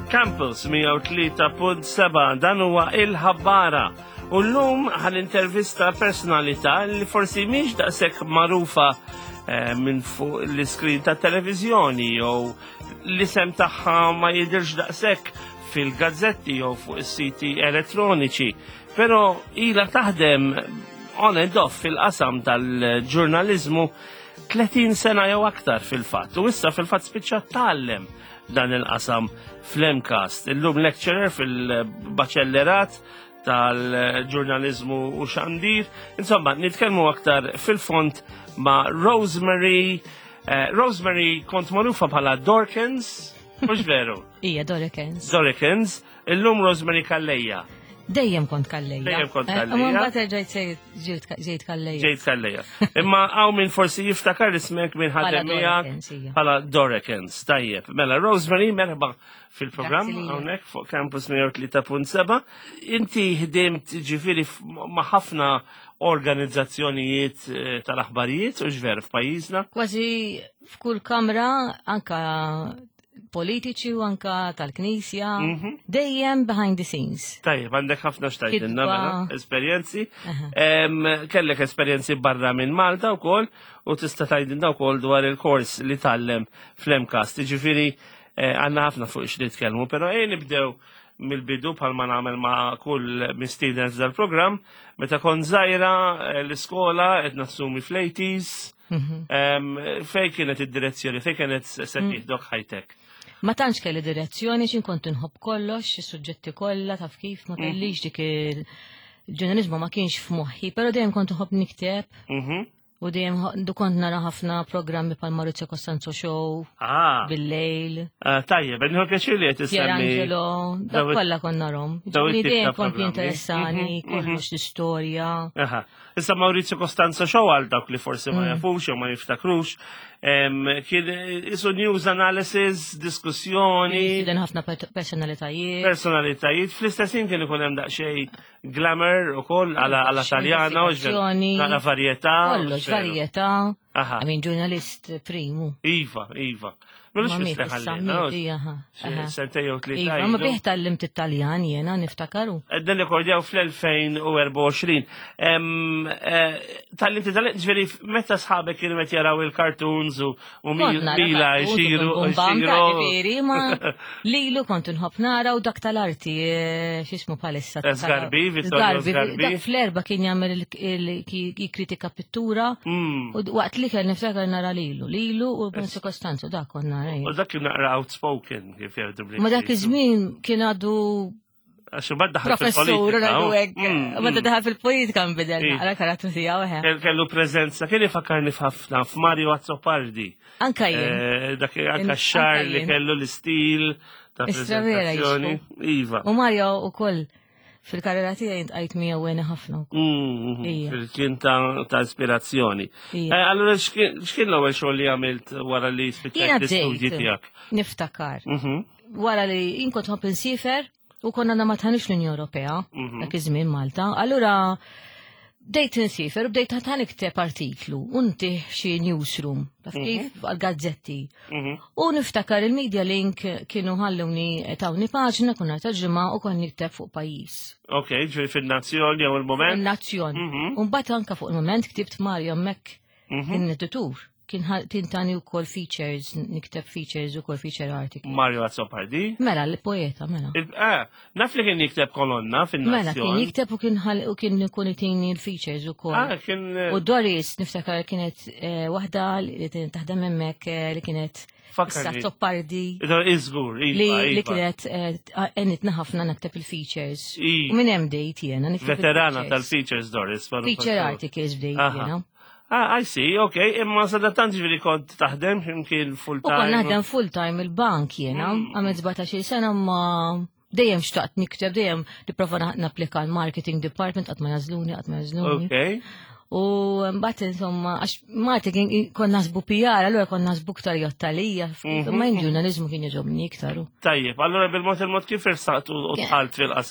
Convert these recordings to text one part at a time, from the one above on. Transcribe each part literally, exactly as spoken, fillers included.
Campus mija u tlieta punt seba' dan huwa il-ħabbara. U llum ħal-intervista personalità li forsi mhix daqshekk magħrufa eh, minn fuq l-iskrin ta' televiżjoni jew l-isem tagħha ma jidhirx daqshekk fil-gazzetti jew fuq is-siti elettroniċi. Però ilha taħdem on and off fil-qasam tal-ġurnaliżmu tletin sena jew aktar fil-fatt. U issa fil-fatt spiċċa tgħallem dan il-qasam fl-Emcast. Illum lecturer fil-baċellerat tal-ġurnalizmu u xandir. Insomma, nitkellmu aktar fil-font ma' Rosemary. Uh, Rosemary kont magħrufa bħala Dorkins, mhux veru? Ija, Dorkins. Dorkins. Illum Rosemary Kallejja. Dejjem kont Kallejja. Dejjem kont Kallejja. Ma mbagħad ġejt ġejt Kallejja. Ġejt Kallejja. Imma hawn min forsi jiftakar ismek minn ħadem miegħek bħala Dorkins. Tajjeb. Mela Rosemary merħba fil-programm hawnhekk fuq Campus mija u tlieta punt seba'. Inti ħdimt ġifieri ma' ħafna organizzazzjonijiet tal-aħbarijiet u x'ver f'pajjiżna. Kważi f'kull kamra anka politiċi u anka tal-Knisja, dejjem behind the scenes. Tajjeb, għandek ħafna xtajtinna mela, esperjenzi. Kellek esperjenzi barra minn Malta wkoll u tista' tgħidilna wkoll dwar il-kors li tgħallem fl-Emcast. Jiġifieri għandna ħafna fuq x'li tkellmu, però ejn nibdew mill-bidu bħalma nagħmel ma' kull mis-students dal-programm, meta kont żgħira l-iskola qed nassumi fl-eighties. Fejn kienet id-direzzjoni, fejn kienet se tieħdok high-tech? Ma tantx kelli direzzjoni, x'in kont inħobb kollox, is-suġġetti kollha taf kif ma kellix dik il-ġurnaliżmu ma kienx f'moħħi, però dejjem kont inħobb nikteb. U dejjem kont nara ħafna programmi bħal Maurizio Costanzo Show bil-lejl. Tajjeb, inħu pjaċir li qed issemmi. Pierangelo, dak kollha kont narhom. Ġifieri dejjem kont jinteressani kollox l-istorja. Issa Maurizio Costanzo Show għal dawk li forsi ma jafux jew ma jiftakrux. Kien isu news analysis, diskussjoni. Kien ħafna personalitajiet. Personalitajiet. Fl-istessin kien ikun hemm daqsxejn glamour ukoll għala Taljana u għala varjetà. Kollox varjetà. Għamin ġurnalist primu. Iva, Iva. Mux misleħallina. Sentej u tlita. Iva, ma biħta l-limt it-Taljan jena niftakaru. Dan rekordjaw fl-elfejn u erba' u għoxrin. Tal-limt it-Taljan, ġveri, meta sħabek kienu met jaraw il-cartoons u mila xiru. Ma lilu kontu nħob nara u dak tal-arti, xismu palissa. Zgarbi, Vittorio Zgarbi. Fl-erba kien jgħamil kritika pittura. U waqt li kien niftakar nara lilu. Lilu u Maurizio Costanzo, dak konna. U dak kien naqra outspoken, kif jgħidu blik. Ma dak iż-żmien kien għadu għaxu bad daħal fil-politika. Bada daħal fil-politika nbidel naqra karatu tiegħu. Kellu preżenza, kien ifakarni f'ħafna f'Mario Azzopardi. Anka jien. Dak anka x-xar li kellu l-istil ta' preżentazzjoni. Iva. U Mario ukoll fil-karriera tiegħi intqajt miegħu għeni ħafna. Fil-kien ta' ispirazzjoni. Allura x'kien l-ewwel xogħol li għamilt wara li spiċċajt l-istudji tiegħek? Niftakar. Wara li jien kont ħobb insifer u konna ma tħanix l-Unjoni Ewropea, dak iż-żmien Malta. Allura bdejt insifer u bdejt ħatan ikteb artiklu u ntih xi newsroom kif għal-gazzetti. U niftakar il-Media Link kienu ħalluni tawni paġna kuna tarġima u kon nikteb fuq pajjiż. Ok, ġej fil-nazzjon jew il-moment? Il-nazzjon. U mbagħad anke fuq il-moment ktibt Mario Mek in-editur. Kien tintani u kol features, nikteb features u kol feature article. Mario Azzopardi? Mela, l-poeta, mela. Ah, naf li kien nikteb kolonna fin-nazzjon. Mela, kien nikteb u kien kun itini l-features u kol. Ah, kien. U Doris, niftakar kienet wahda li taħdem hemmek li kienet Azzopardi. Iżgur, li kienet għenitna ħafna nakteb il-features. U minn hemm dejt jena. Veterana tal-features, Doris. Feature articles bdejt jena. Ah, I see, ok, imma sadattant ġviri kont taħdem ximkien full-time. U kon naħdem full-time il-bank jena, għamet sebgħax sena ma dejjem xtaqt nikteb, dejjem niprofa napplika l-marketing department, għat ma jażluni, għat ma jażluni. Ok. U mbagħad insomma, għax marketing kon nasbu P R, allura kon nasbu ktar jottalija, ma ġurnalizmu kien jġobni iktar. Tajjeb, allura bil-mod il-mod kif irsaqt u tħalt fil-qasam?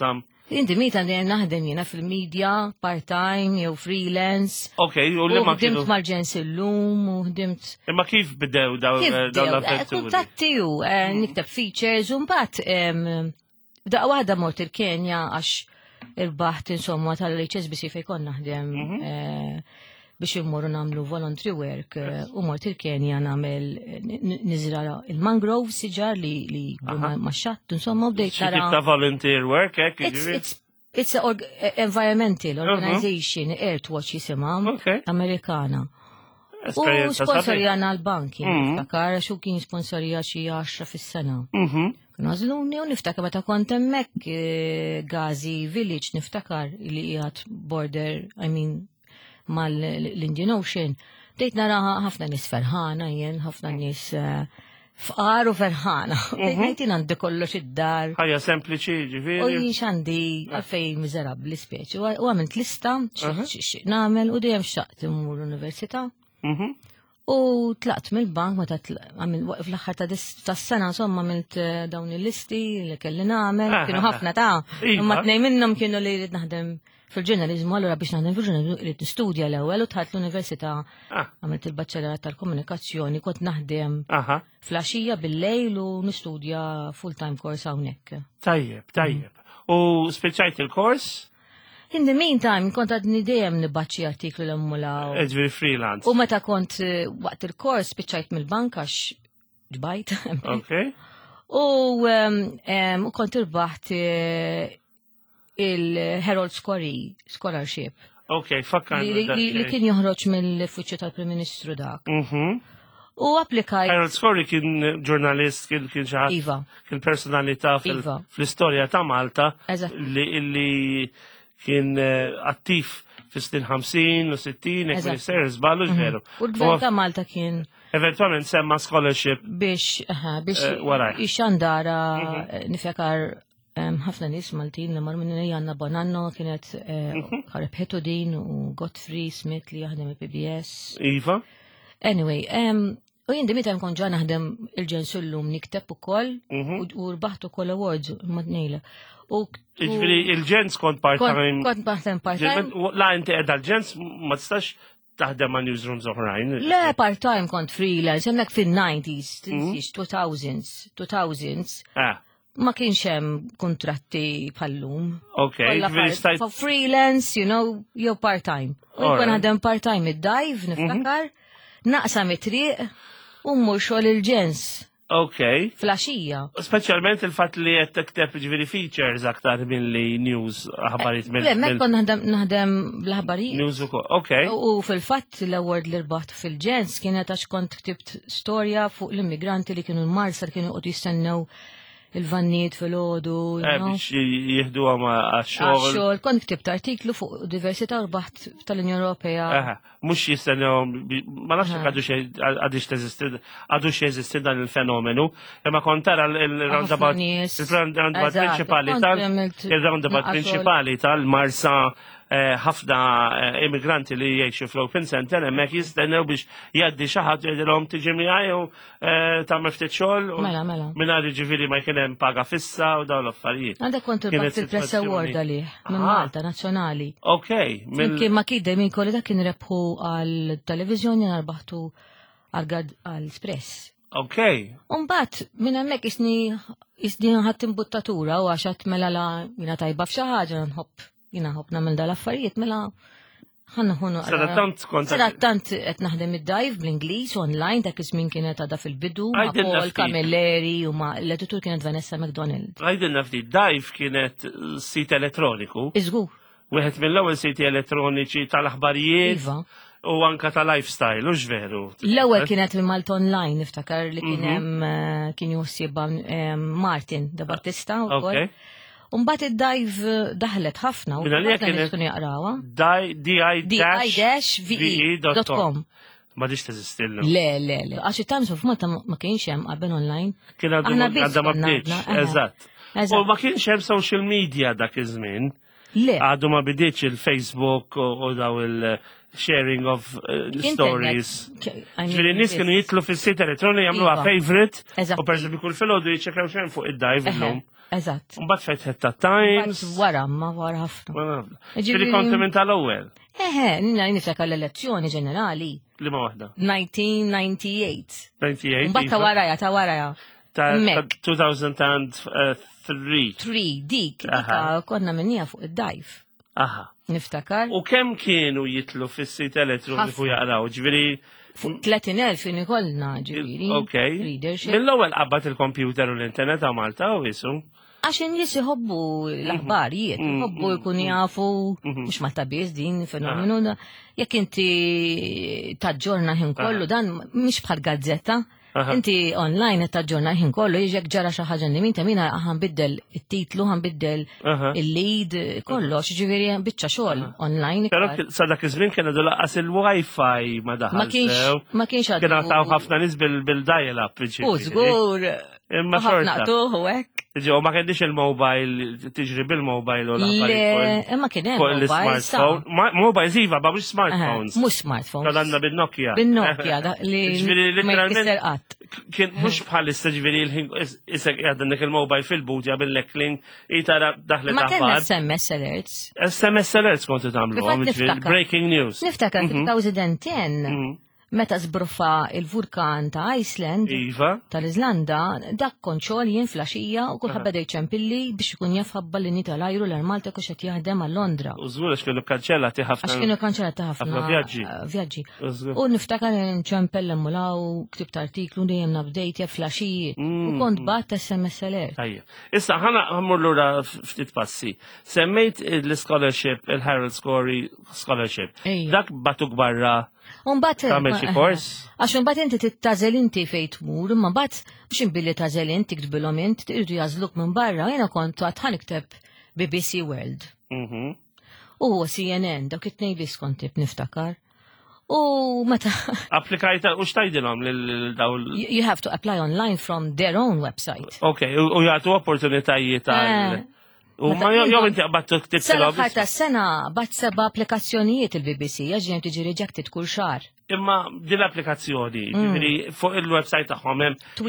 Inti mita għandem naħdem jena fil-media, part-time, jew freelance. Ok, u li U ma ħdimt kienu. mal-ġens illum, u ħdimt. Imma kif bidew daw Kif daw dew, l-avventuri? kuntatti u niktab features, un bat daqqa waħda mort il-Kenja għax irbaħt insomma tal-H S B C fej kon naħdem biex immorru namlu voluntary work u mort il-Kenja namel nizra il-mangrove siġar li ma xatt, insomma bdejt Xi tip ta' volunteer work, ek? It's it's an org environmental organization, Earthwatch jisimha, Okay. Amerikana. U Esperienza sponsorjana l-banki, niftakar, xu kien sponsorja xi għaxra fis-sena. Mhm. Nażluni u niftakar meta kont hemmhekk Gazi Village niftakar li qiegħed border, I mean, mal-Indian Ocean. Dejt nara ħafna nis ferħana jien, ħafna nis fqar u ferħana. Dejt jien għandi kollox id-dar. Ħajja sempliċi U ġifieri. jiex għandi għalfej mizerabli speċi. U għamilt lista, namel u dejjem xtaqt immur l-università. Mhm. U tlaqt mill-bank, ma fl-axħar ta' s-sena, insomma, għamilt dawn il-listi li kelli namel, kienu ħafna ta' imma t-nej minnom kienu li rrid naħdem fil-ġurnalizmu, allora biex naħdem fil-ġurnalizmu rrid nistudja l-ewwel u tħalt l-università għamilt il-baċċellerat tal-komunikazzjoni, kont naħdem fl-għaxija bil-lejl u nistudja full-time course hawnhekk. Tajjeb, tajjeb. U spiċċajt il-kors? In the meantime, kont għadni dejjem nibbaċċi artiklu l-emmula. Ġifieri freelance. U meta kont waqt il-kors spiċċajt mill-bank għax ġbajt. Ok. U kont irbaħt il-Herald Scholarship. Ok, fakkan. Li kien joħroġ mill-Uffiċċju tal-Prim Ministru dak. U applikajt. Harold Scory kien ġurnalist, kien kien xaħat. Iva. Kien personalità fl-istorja ta' Malta. Li kien attiv fi snin ħamsin u sittin, e kien ser zballu ġveru. U l-Gvern ta' Malta kien. Eventualment semma scholarship. Biex, biex ixandara nifjakar ħafna nis Maltin li marmin Janna Bonanno kienet Kareb Hetodin u Godfrey Smith li jaħdem il-P B S. Iva. Anyway, u jindi meta nkun ġa naħdem il-ġensullum nikteb ukoll u rbaħt ukoll awards madnejla. Iġveri il-ġens kont part-time. Kont part-time part-time. La inti edha l-ġens ma tistax taħdem ma' newsrooms oħrajn. Le, part-time kont freelance, jemmek fin-nineties, two thousands, two thousands. Ma kienx hemm kontratti bħallum. Ok, for freelance, you know, jew part-time. U jkun ħadem part-time id-dive, niftakar, naqsam it-triq u mmur xogħol il-ġens. Ok. Flaxija. Speċjalment il-fatt li qed tikteb ġifieri features aktar minn li news aħbarijiet mill. Le, mek kont naħdem bl-aħbarijiet. News ukoll, ok. U fil-fatt l-award li rbaħt fil-ġens kienet għax kont ktibt storja fuq l-immigranti li kienu l-marsar kienu qed jistennew il-vanniet fil-ħodu. Biex jihdu għama għaxxol. Għaxxol, kont ktibt artiklu fuq diversità urbaħt tal-Unjoni Ewropea. Mux jistennew, ma nafx għadix teżisti, għadux jeżisti dan il-fenomenu, imma kont tara il-roundabout principali tal-roundabout principali tal-Marsa ħafna immigranti li jiexu fl-Open Center, emmek jistennew biex jaddi xaħat jgħidilhom tiġi miegħi u tagħmel ftit xogħol. Mela, mela. Mingħajr ġifieri ma kien hemm paga fissa u dawn l-affarijiet. Għandek kont irbaħt il-Press Award għalih minn Malta Nazzjonali. Ok. Kien ma kidde minn kolli dak kien rebħu għal-televizjoni narbaħtu għal-Espress. Ok. Umbat, minn hemmhekk isni isni ħadd imbuttatura u għaxat mela la jina tajba f'xi ħaġa nħobb. Jina ħob namel dal-affarijiet, mela ħanna ħunu. Sadattant konta. Sadattant qed naħdem id-dive bl-Ingliż online dak iż-żmien kienet għadha fil-bidu ma' Paul Camilleri u ma' l-editur kienet Vanessa McDonald. Għajdin nafdi, dive kienet sit elettroniku. Iżgur. Wieħed mill-ewwel siti elettroniċi tal-aħbarijiet. Iva. U anka tal-lifestyle, u ġveru. L-ewwel kienet Malta Online, niftakar li kien hemm kien jussieba Martin da Battista wkoll. Umbat id-dive daħlet ħafna u ħafna nistgħu jaqrawha. D I V E dot com. Ma diċ teżistilna. Le, le, le. Għax it-Times of Malta ma kienx hemm qabel online. Kien għadha ma bdietx, eżatt. U ma kienx hemm social media dak iż-żmien. Le. Għadu ma bdietx il-Facebook u daw il-sharing of stories. Ġifieri n-nies kienu jitlu fis-sit elettroniku jagħmluha favorite u pereżempju kull filgħodu jiċċekkjaw xejn fuq id-dive illum. Eżatt. Mbagħad fejt ta' Times. Wara, ma wara ħafna. Ġifieri konti minn tal-ewwel. Eħe, niftakar l-elezzjoni ġenerali. Li ma waħda? nineteen ninety-eight. ninety-eight. Mbagħad ta' waraja, ta' waraja. Ta' two thousand three. Three, dik, dika konna minnija fuq id-dajf. Aha. Niftakar. U kemm kienu jitlu fis-sit elettroniku jaqraw, ġifieri tletin elf ikollna ġifieri. Okay. Readership. Mill-ewwel qabad il-kompjuter u l-internet għal Malta u jisu. Għaxin nis jħobbu l-aħbarijiet, jħobbu jkun jafu, mux Malta biz din fenomenu da, jekk inti taġġorna ħin kollu dan, mux bħal gazzetta, inti online taġġorna ħin kollu, jġek ġara xaħġa nimin, ta' mina ħan biddel il-titlu, ħan biddel il-lead, kollox, ġiviri bicċa xol online. Pero sadak iż-żmien kena laqqas il-Wi-Fi ma daħal. Ma kienx għadu. Kena taw ħafna nis bil-dial-up. Użgur. Imma xorta. Naqtuħu hekk. Ġew ma kienx il-mobile, tiġri bil-mobile u l-affarijiet. Imma kien hemm il-smartphone. Mobile iva, ma mhux smartphones. Mhux smartphones. Għandna bil-Nokia. Bil-Nokia li ma jkisser kien mhux bħalissa ġifieri isek għadnek il-mobile fil-budja bil-leckling itara daħlet ma kellna S M S alerts. S M S alerts kontu tagħmlu breaking news. Niftakar fil-twenty ten meta zbruffa il-vulkan ta' Iceland, tal-Iżlanda, dak konċol jien flaxija u kull ħabba ċempilli biex ikun jafħabba l-inni tal-ajru l-Malta kux qed jaħdem għal Londra. U żgur għax kienu kanċellati ħafna. Għax kienu kanċellati ħafna vjaġġi. U niftakar nċempel l-emmulaw, ktibt artiklu dejjem nabdejt flaxijiet u kont bat S M S alert. Issa ħana ħammur lura ftit passi. Semmejt l-scholarship, il-Harold Scory Scholarship. Dak batuk barra. Unbat, kors? Għax unbat inti tittażel inti fejt mur, ma bat biex inbilli tażel inti ktbilhom int, irdu jażluk minn barra, jena kont għadħan ikteb B B C World. U C N N, dawk it-nej bis kontib niftakar. U meta. Applikajta, u xtajdilhom l-dawl? You have to apply online from their own website. Ok, u jgħatu opportunitajiet għal. U ma jow inti għabattu ktib s-sena ħarta s-sena bat seba applikazzjonijiet il-B B C, għaxġen tiġi rejected kull xar. Imma din l-applikazzjoni, ġifiri fuq il-website taħħom,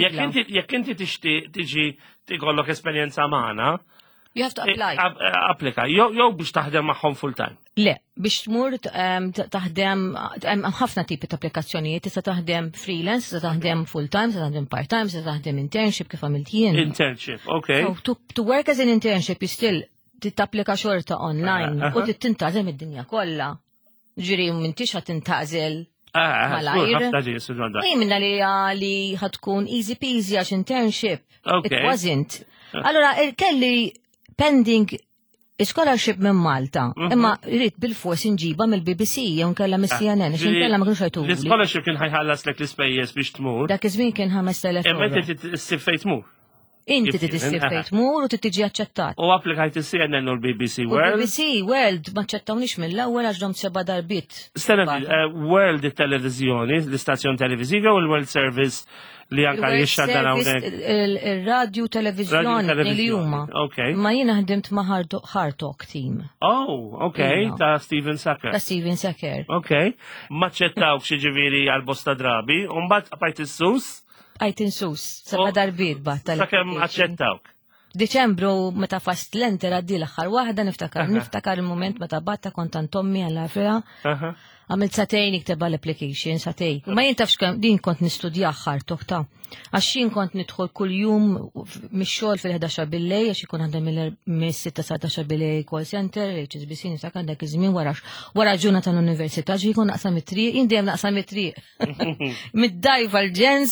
jekk inti tixti tiġi tikollok esperienza maħna, you have to apply. Applika, jow biex taħdem maħħom full time. Le, biex tmur taħdem, ħafna tipi ta' applikazzjonijiet, tista' taħdem freelance, tista' taħdem full time, tista' taħdem part time, tista' taħdem internship kif għamilt jien. Internship, okay. So to, to work as an internship, you still titapplika xorta online u tittintażel id-dinja kollha. Ġiri m'intix ħad tintażel malajr. Ej minna li li ħatkun easy peasy għax internship. It wasn't. Allora, kelli pending scholarship minn Malta, imma rrit bil-fors nġiba mill-B B C, jew kella mis-C N N, xin kella ma kienx ħajtu. L-scholarship kien ħajħallas lek l-ispejjeż biex tmur. Dak iż-żmien kien ħames telef. Imma inti tissib fejn tmur. Inti tissib fejn tmur u tiġi aċċettat. U applikajt is-C N N u l-B B C World. B B C World ma ċettawnix mill-ewwel għax dom seba' darbit. Stena World it-televiżjoni, l-istazzjon televiżiva u l-World Service li anka jixxaddan hawnhekk. Il-radio televizjoni li huma. Ma jiena ħdimt ma' Hard Talk Team. Oh, okay, ta' Steven Sacker. Ta' Steven Sacker. Okay. Ma ċettawk xi ġifieri għal bosta drabi, u mbagħad apajt is-sus. Għajt insus, seba' darbiet bat tal. Sakemm aċċettawk. Deċembru meta fast l-enter għaddi l-aħħar waħda niftakar, niftakar il-moment meta batta kont Tommi għall-Afrika. Għamilt satejn ikteba l-application, satej. Ma jintafx din kont nistudja Hard Talk ta' għaxin kont nidħol kull jum mix-xogħol fil-ħdax bil-lej, għax ikun għandha mis-sitta sa ħdax bil-lej call center, H S B C niftakar dak iż-żmien wara wara ġuna tal-università ġi jkun naqsam it-triq, indejjem naqsam it-triq. Mid-dajf għal-ġens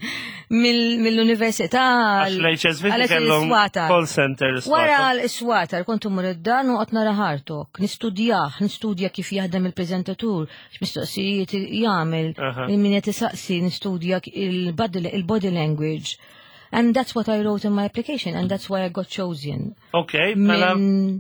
mill-università għal-H S B C kellhom call center. Wara l-iswatar kont imur id-dan u qed nara Hard Talk, nistudjah, nistudja kif jaħdem il-preżentatur, x'mistoqsijiet jagħmel, min qed isaqsi nistudja il-body language. And that's what I wrote in my application and that's why I got chosen. Okay, mela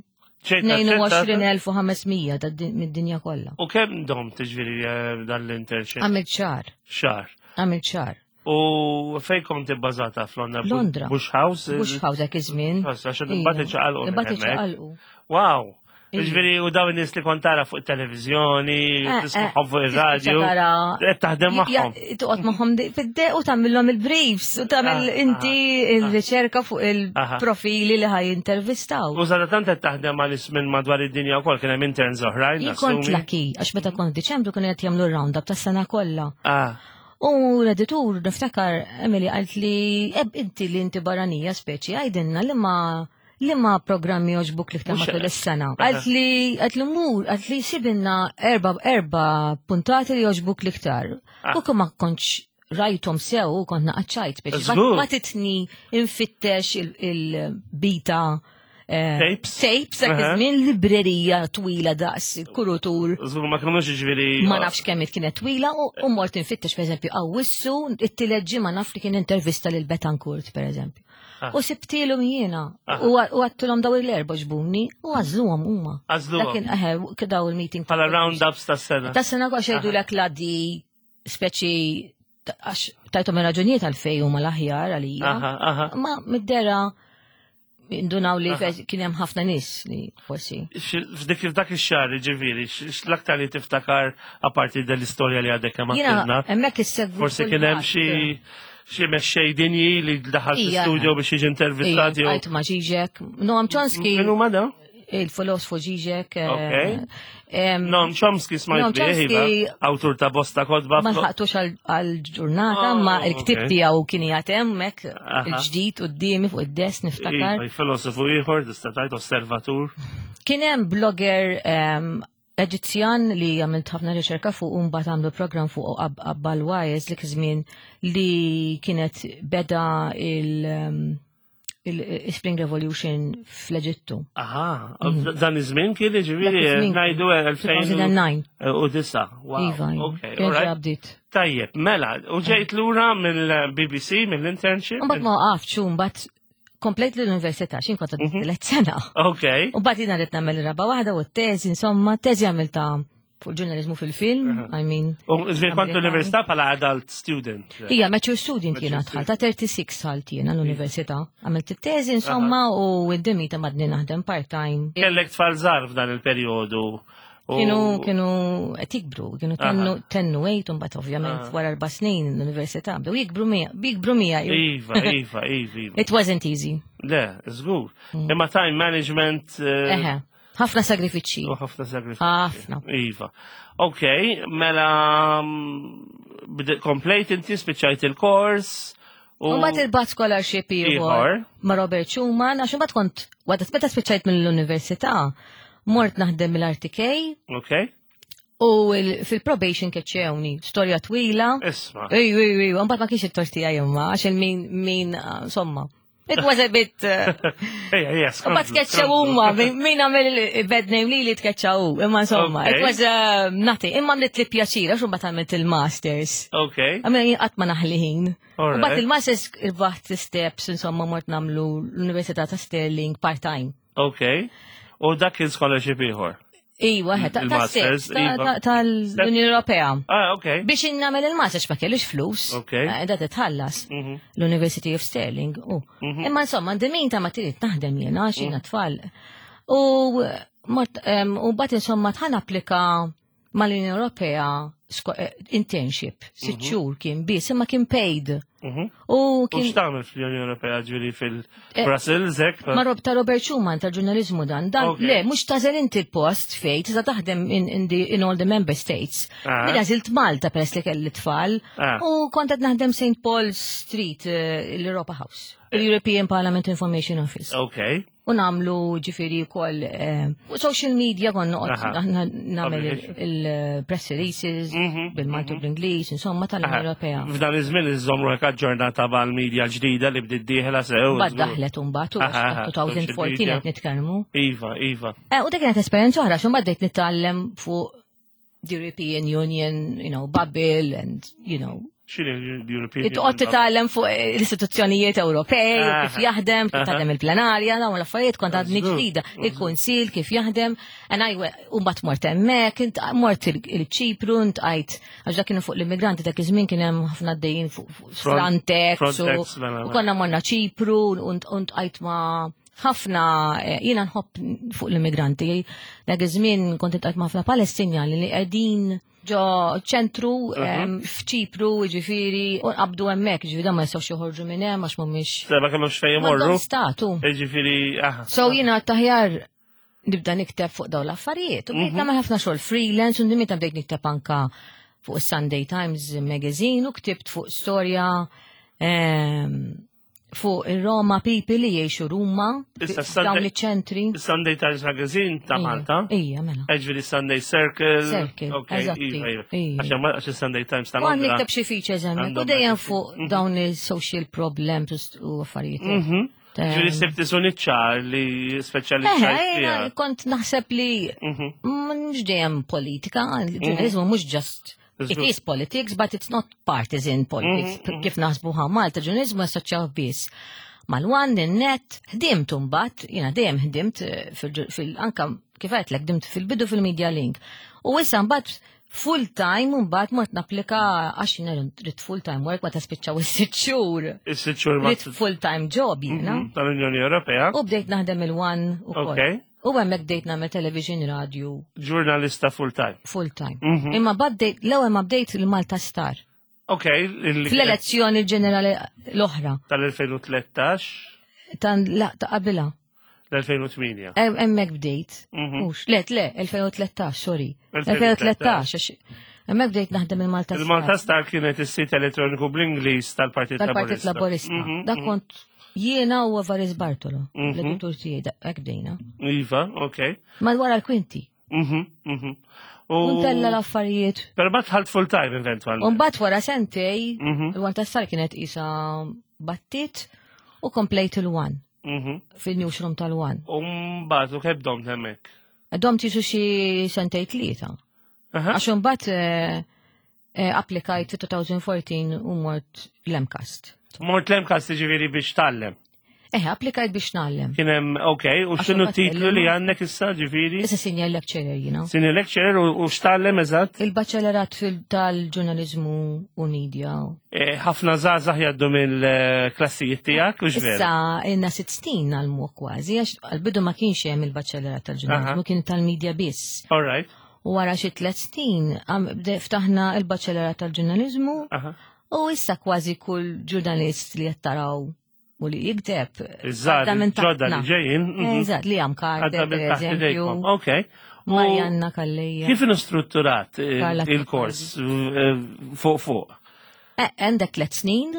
tnejn elf u ħamesmija mid-dinja kollha. U kemm dom tiġifieri dal-internship? Għamilt xahar. Xahar. Għamilt xahar. U fej kont ibbażata f'Londra? Londra. Bush House? Bush House dak iż-żmien. Għaxin imbagħad iċċaqalqu. Imbagħad iċċaqalqu. Wow. Ġveri, u daw nis li kontara fuq televizjoni, tismaħom fuq il-radio, taħdem maħħom. Tuqot maħħom fid-de u tamillom il-briefs, u tamil inti il-riċerka fuq il-profili li ħaj intervistaw. U zada tant taħdem għalis minn madwar id-dinja u kol, kien hemm interns oħrajn. Kont laki, għax meta kont Diċembru kien qed jagħmlu round-up tas-sena kollha. U l-editur niftakar Emily għalt li inti li inti barranija speċi għajdinna li ma li ma programmi oġbuk li ktamma l-sena. Għalt li għalt li mur, għalt li sibinna erba erba puntati li oġbuk li ktar. U kuma konċ rajtom sew u kont naqaċċajt speċi. Ma titni infittex il-bita Tapes? Tapes, għakizmin librerija twila daqs, kurutur. Zgur ma kienux ġviri. Ma nafx kemmit kienet twila u mort infittex, per eżempju, għawissu, it-tileġi ma naf li kien intervista lil Betancourt, per eżempju. U sibtilum jiena, u għattulom daw il-erba ġbuni, u għazluhom huma. Għazluhom. Lakin, daw il-meeting. Pala round-ups ta' sena. Ta' sena għax jgħidu l-ek laddi speċi, għax tajtom raġunijiet għal-fej huma l-aħjar għalija. Ma mid-dera indunaw li kien hemm ħafna nies li forsi. F'dik dak ix-xahar ġifieri, l-aktar li tiftakar apparti dell-istorja li għadek kemm għandna. Hemmhekk issegwu. Forsi kien hemm xi xi mexxej dinji li daħal fl-studio biex jiġi intervistati. Għajt ma' Ġiġek. Noam Chomsky. Minu ma da? Il-filosofo Ġiġek. Noam Chomsky smajt bih, awtur ta' bosta kodba. Ma lħaqtux għal-ġurnata, ma il-ktib tiegħu kien jagħtem mek il-ġdid qudiemi fuq id-dess niftakar. Il-filosofu ieħor tista' tgħid osservatur. Kien hemm blogger Eġizzjan li għamilt ħafna riċerka fuq u mbagħad għamlu programm fuq Abbal Wise li żmien li kienet beda il- il-Spring Revolution fl-Eġittu. Aha, dan iż-żmien kien ġifieri ngħidu elfejn u disa. Iva, kien Tajjeb, mela, u ġejt lura mill-B B C, mill-internship. Mbagħad ma waqafx u mbagħad komplejt l-università xin kont għaddi tliet sena. Ok. U mbagħad jiena rrid nagħmel raba waħda u t-teżi, insomma, teżi għamilta fuq ġurnalizmu fil-film, I mean. U żvien kont l-università bħala adult student. Ija, mature student jiena tħal, ta' thirty-six ħalt jiena l-università. Għamilt it-teżi, insomma, u id-dimita madni naħdem part-time. Kellek tfal żgħar f'dan il-perjodu. Kienu, kienu, tikbru, kienu tennu eight, un bat ovvjament wara arba snin l-università, bdew jikbru mija, bikbru mija. Iva, iva, iva. It wasn't easy. Le, żgur. Imma time management. Eħe, ħafna sagrifiċċji. ħafna sagrifiċċji. Ħafna. Iva. Ok, mela komplejt inti spiċċajt il-kors. U bat il-bat scholarship ieħor ma' Robert Schumann, għax bat kont, għadat meta spiċċajt mill-università. Mort naħdem mill-R T K. Ok. U fil-probation keċċewni, storja twila. Isma. Ej, ej, ej, un bat ma kienx it-torti għajumma, għax il-min, min, somma. It was a bit. Ejja, yes. U bat keċċewumma, min għamil bad name li li tkeċċawu, imma somma. It was nothing, imma għamlet li pjaċira, xum bat għamilt il-masters. Ok. Għamil għatma naħliħin. U bat il-masters irbaħt steps, insomma, mort namlu l-Università ta' Sterling part-time. Ok. U dak il-scholarship ieħor. Iwa, tal-Unjoni Ewropea. Ah, ok. Biex innamel il-masters ma kellix flus. Ok. Da titħallas l-University of Sterling. Imma insomma, d-min ta' ma tirit naħdem jena, xina tfal. U bat insomma tħan applika mal-Unjoni Ewropea internship, sitt xhur kien biss, imma kien paid. U kien x'tagħmel fl-Unjoni Ewropea ġieli fil-Brussels hekk. Ma rob ta' Robert Schumann tal-ġurnaliżmu dan. Dan le, mhux tażel inti l-post fejn tista' taħdem in all the member states. Min għażilt Malta peress li kelli tfal u kont qed naħdem Saint Paul's Street, l-Europa House, l-European Parliament Information Office. Okay. U namlu ġifiri kol social media kon namel il-press releases bil-Maltu bl-Inglis, insomma tal-Unjoni Ewropea. F'dan iż-żmien iżomru hekk ġurnata bal-medja ġdida li bdiet dieħla sew. Bad daħlet imbagħad u twenty fourteen qed nitkellmu. Iva, iva. U dik kienet esperjenza oħra x'un bdejt nittallem fuq the European Union, you know, bubble and, you know, It-qot titgħallem fuq l-istituzzjonijiet Ewropej, kif jaħdem, kif taħdem il-plenarja, dawn l-affarijiet kont għadni ġdida, il-Kunsil kif jaħdem, u mbagħad mort hemmhekk, mort il-Ċipru, ntqajt għax dak kienu fuq l-immigranti dak iż-żmien kien hemm ħafna għaddejjin fuq Frontex, u konna morna Ċipru, u ntqajt ma' ħafna jiena nħobb fuq l-immigranti. Dak iż-żmien kont qed ħafna Palestinjani li qegħdin ġo ċentru f'Ċipru, ġifieri, u qabdu hemmhekk, ġifieri dan ma jistgħux joħorġu minn hemm għax mhumiex. Ma kellhomx fejn imorru. Statu. Ġifieri aħ. So jiena taħjar nibda nikteb fuq dawn l-affarijiet. U bdejt nagħmel ħafna xogħol freelance u ndimiet bdejt nikteb anka fuq is-Sunday Times magazine u ktibt fuq storja fuq il-Roma people li jiexu Ruma, dawn li-ċentri. Sunday Times Magazine ta' Malta? Ija, mela. Eġveri Sunday Circle. Circle, eżatti. Għax il-Sunday Times ta' Malta. Għan niktab xie features għemmek, u dejjem fuq dawn il-social problems u affarijiet. Ġveri sebti suniċċar li speċjalizzajt. Kont naħseb li mux dejjem politika, ġurnalizmu mux just it is politics, but it's not partisan politics. Kif naħsbuħa Malta, ġurnalizmu assoċjaw biss. Mal-wan, il-net, ħdimt umbat, jina dejjem ħdimt fil-anka kif għetlek, ħdimt fil-bidu fil-Media Link. U issa mbat full-time umbat mort naplika għax jina rit full-time work ma ta' spiċċaw is-sitt xhur. Is-sitt xhur rit full-time job jina. Tal-Unjoni Ewropea. U bdejt naħdem il-wan u kol. U għemmek bdejt namel television, radio. Ġurnalista full-time. Full-time. Imma bdejt, l-ewel ma bdejt il-Malta Star. Ok. Fl-elezzjoni ġenerali l-oħra. Tal-elfejn u tlettax? Tan, la, ta' qabila. L-elfejn u tminja. Emmek bdejt. Mux, let, le, elfejn u tlettax, sorry. elfejn u tlettax. Emmek bdejt naħdem il-Malta Star. Il-Malta Star kienet is-sit elettroniku bl-Inglis tal-Partit Laburista. Tal-Partit Laburista. Da kont jiena u Varis Bartolo, l-editur tiegħi hekk bdejna. Iva, ok. Madwar l-kwinti. Untella l-affarijiet. Per bat ħalt full time eventualment. Unbat wara sentej, il-Malta Star kienet isa battit u komplejt il-wan. Fil-newsroom tal-wan. Unbat, u keb dom temmek? Dom tisu xie sentej tlieta. Għax unbat applikajt fi twenty fourteen u mort l-Emcast. Mort l-Emcast ġiviri biex tallem. Eh, applikajt biex nallem. Kienem, ok, u xinu titlu li għannek issa ġiviri? Issa senior lecturer, jina. Senior lecturer u xtallem eżat? Il-bacċelerat tal-ġurnalizmu u media. ħafna zazah jaddu mill-klassijiet tijak, u ġver? Issa, inna sitt snin għal-mu kważi, għax għal-bidu ma kienx jem il-bacċelerat tal-ġurnalizmu, kien tal-media biss. All right. U għara xi tliet snin ftaħna il-bacċelerat tal-ġurnalizmu u issa kważi kull ġurnalist li jattaraw u li jikdeb. Iżad, ġodda li ġejjin. Iżad, li għam Carter, per eżempju. Ok. Marianna Kalleja. Kif strutturat il-kors fuq fuq? Għandek tliet snin.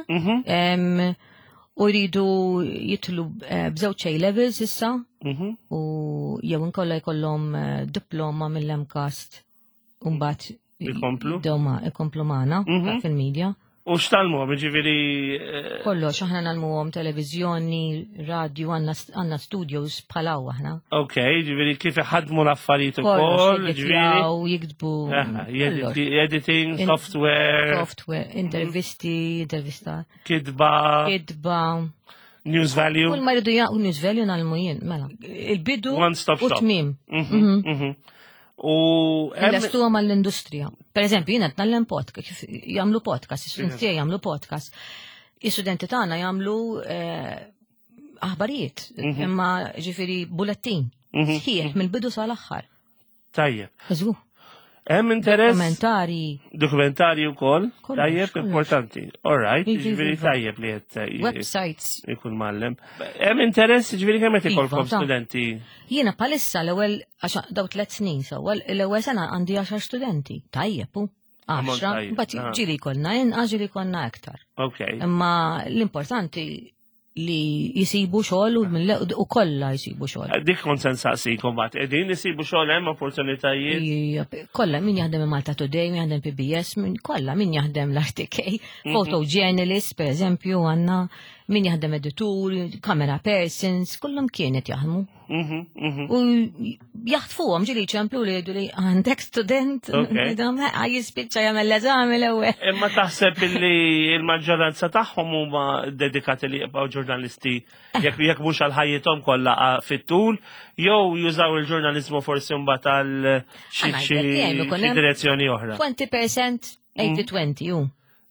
U rridu jitlu bżewġ A-levels issa. U jew inkolla jkollhom diploma mill-Emcast. Umbat ikomplu? Doma ikomplu magħna fil-medja. U x'talmu ġifieri? Kollox, aħna nagħmluhom televiżjoni, radio, għandna studios bħalaw aħna. Ok, ġifieri kif iħadmu l-affarijiet ukoll, ġifieri jiktbu. Editing, software. Software, intervisti, intervista. Kidba. Kidba. News value. Kull ma jridu jaqgħu news value nagħmlu jien, mela. Il-bidu u tmiem. U investu għam għall-industrija. Per eżempju, jina t-nallem podcast, jamlu podcast, studenti jamlu podcast. I-studenti tagħna jamlu aħbarijiet, imma ġifiri bulettin. Sħiħ, mill-bidu sal-axħar. Tajjeb. Għazwu. Hemm interess. Dokumentari. Dokumentari wkoll. Tajjeb importanti. All right, ġifieri tajjeb li qed websites. Ikun mallem. Hemm interess ġifieri kemm qed ikolkom studenti. Jiena palissa l-ewwel għax daw tliet snin sewwa l-ewwel sena għandi għaxar studenti. Tajjeb hu. għaxra, bat ġili konna inqas ġili konna aktar. Imma l-importanti li jisibu xogħol u kollha jisibu xogħol. Dik konsensasi kombat. Qegħdin jisibu xogħol hemm opportunitajiet. Kollha min jaħdem Malta Today, min jaħdem P B S, min kollha min jaħdem l-R T K, photojournalist pereżempju għandna, min jaħdem editur, camera persons, kollhom kienet jaħdmu. U jaħtfuhom ġili ċemplu li jgħidu li għandek student, jispiċċa jagħmel l-eżami l-ewwel. Imma taħseb li l-maġġoranza tagħhom huma dedikati li jibqgħu ġurnalisti jekk jekk mhux għal ħajjithom kollha fit-tul, jew jużaw il-ġurnaliżmu forsi mbagħad għal xi direzzjoni oħra. twenty percent eighty twenty hu.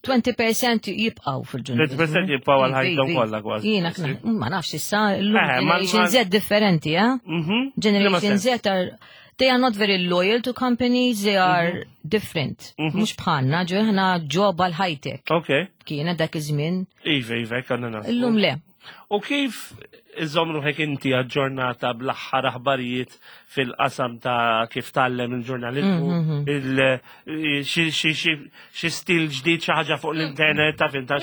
twenty percent jibqaw fil-ġurnalizmu. twenty percent jibqaw għal-ħajtom kollha kważi. Jiena ma nafx issa l-Generation Z differenti, eh? Generation Z are they are not very loyal to companies, they are different. Mhux bħalna, ġo ħna ġob għal-high-tech. Okay. Kienet dak iż-żmien. Iva, iva, kanna naf. Illum le. U kif iżomru ħek inti għal-ġurnata bl-aħħar aħbarijiet fil-qasam ta' kif tallem il-ġurnalizmu, xi stil ġdid xi ħaġa fuq l-internet ta' fin ta'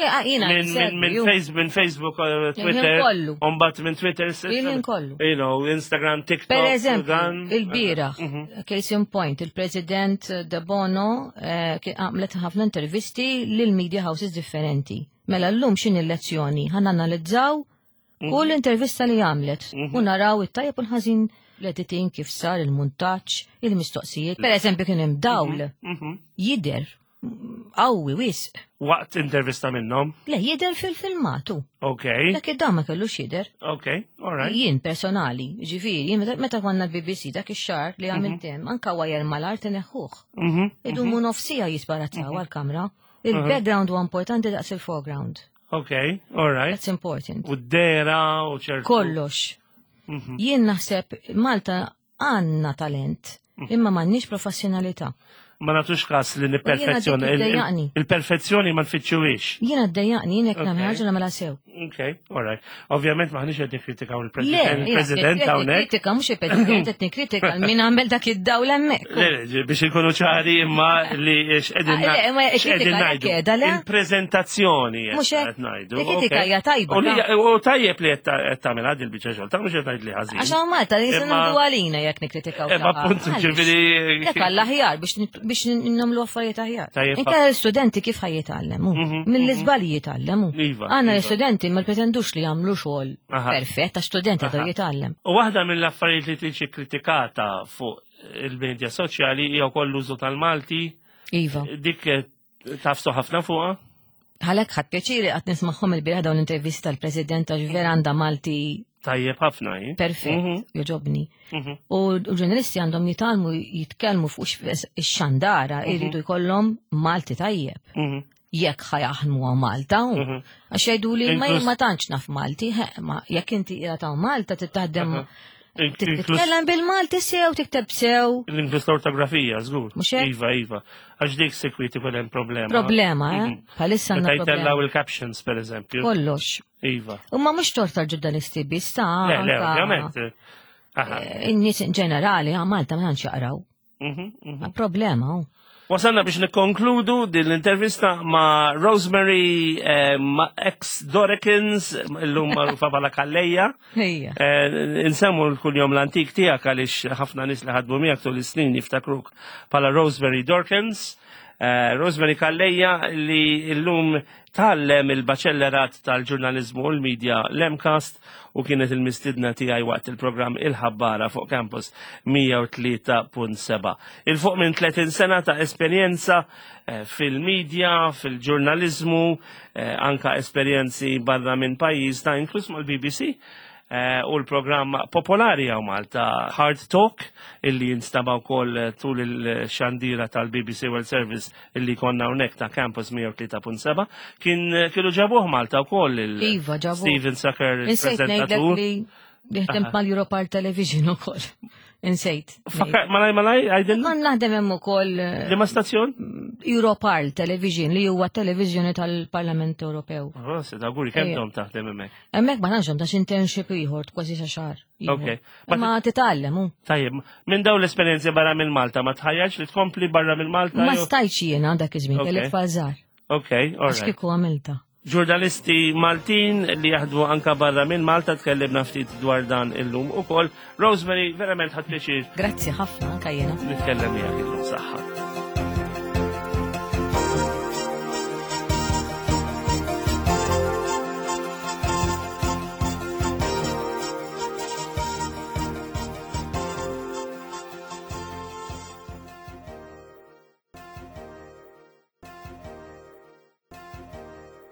minn Facebook, Twitter, umbat minn Twitter, you know, Instagram, TikTok. Per eżempju, il-bieraħ, case in point, il-President De Bono għamlet ħafna intervisti lil-media houses differenti. Mela l-lum xin il-lezzjoni, ħan analizzaw kull intervista li għamlet, u naraw it-tajjeb u l-ħazin l-editing kif sar il-montaċ, il-mistoqsijiet. Per eżempju kien hemm dawl, jider, qawwi wisq. Waqt intervista minnhom? Le, jider fil-filmatu. Ok. Dak id-dam ma kellux jider. Ok, all right. Jien personali, ġifieri, meta konna l-B B C dak ix-xahar li għamiltem, anka wajer mal-art neħħuh. Idumu nofsija jisbarazzaw għal-kamra. Il-background huwa importanti daqs il-foreground. Ok, all right. That's important. U d-dera u ċertu. Kollox. Jien naħseb Malta għandna talent, imma m'għandniex professjonalità. Ma natux kas li n-perfezzjoni. Il-perfezzjoni ma nfittxuwix. Jiena d-dajjaqni, jinek namel ħaġa namela sew. Ok, all right. Ovvjament maħniċ għed nikritikaw il-President. Il-President għawnek. Kritika, mux il-President, għed nikritika l-min għamel dak id-daw l-emmek. Biex ikunu ċari imma li x'edin najdu. Il-prezentazzjoni għed najdu. Kritika hija tajba. U tajjeb li għed tamel għad il-bicċa xol, ta' mux għed najd li ħazin. Għaxa Malta, jisinu għalina jek nikritikaw. Eba puntu ġiviri. Dak għall-ħjar biex n-namlu affarijiet aħjar. Inka l-studenti kif ħajjitallemu, mill-izbali jitallemu. Għanna l-studenti ma l-pretendux li jagħmlu xogħol perfett, għax studenti għadu jitallem. U waħda mill-affarijiet li tiġi kritikata fuq il-medja soċjali hija wkoll l-użu tal-Malti. Iva. Dik tafsu ħafna fuqha? Ħalek ħadd pjaċiri qatt nismagħhom il-bieraħ dawn l-intervista tal-President għax vera għandha Malti tajjeb ħafna, eh? Perfett, joġobni. U l-ġurnalisti għandhom jitalmu jitkellmu fuq ix-xandara jridu jkollhom Malti tajjeb. Jekk ħajaħdmu għal Malta, għax jgħidu li ma tantx naf Malti, jekk inti qiegħed Malta titaħdem titkellem bil-Malti sew, tikteb sew. L-Ingliż l-ortografija, żgur. Iva, iva. Għax dik sekwiti kol hemm problema. Problema, eh? Bħalissa għandna problema. Jtellaw il-captions, per eżempju. Kollox. Iva. U ma mux torta ġurnalisti biss ta' Le, le, ovvjament. In-nies ġenerali, Malta ma nantx jaqraw. Problema, u. Wasanna biex nikkonkludu din l-intervista ma' Rosemary ex Dorikins, l-lum marufa bħala Kalleja. Insemmu l-kuljom l-antik tijak għalix ħafna nis li ħadbu miegħek tul is-snin jiftakruk bħala Rosemary Dorkins. Rosemary Kalleja li l-lum tallem il-baċellerat tal-ġurnalizmu u l-medja l-Emcast u kienet il-mistidna tiegħi waqt il-programm Il-ħabbara fuq campus mija u tlieta punt seba'. Il-fuq minn tletin sena ta' esperjenza fil-medja, fil-ġurnalizmu, anka esperjenzi barra minn pajjiż ta' inkluż mal-B B C. U l-programm popolari għaw Malta Hard Talk illi jinstaba wkoll tul il-xandira tal-B B C World Service illi konna hawnhekk ta' campus mija u tlieta punt seba' kien kienu ġabuh Malta wkoll il-Steven Sucker il-prezentatur. Diħdem mal-Europar Television ukoll. Insejt. Malaj, malaj, għajdin? Man naħdem hemm ukoll. Lima stazzjon? Europar Television li huwa televizjoni tal-Parlament Ewropew. Oh, se dawguri kemm dom taħdem hemmhekk. Hemmhekk ma nafx ta' internship ieħor kważi xa xahar. Ok. Ma titgħallem hu. Tajjeb, minn dawn l-esperjenzi barra minn Malta ma tħajjax li tkompli barra minn Malta? Ma stajtx jiena dak iż-żmien kelli tfal żgħar. Ok, all right. Għax kieku għamilta. Ġurnalisti Maltin li jaħdmu anka barra minn Malta tkellimna ftit dwar dan illum ukoll. Rosemary, verament ħadd pjaċir. Grazzi ħafna anka jiena. Nitkellem miegħek illum saħħa.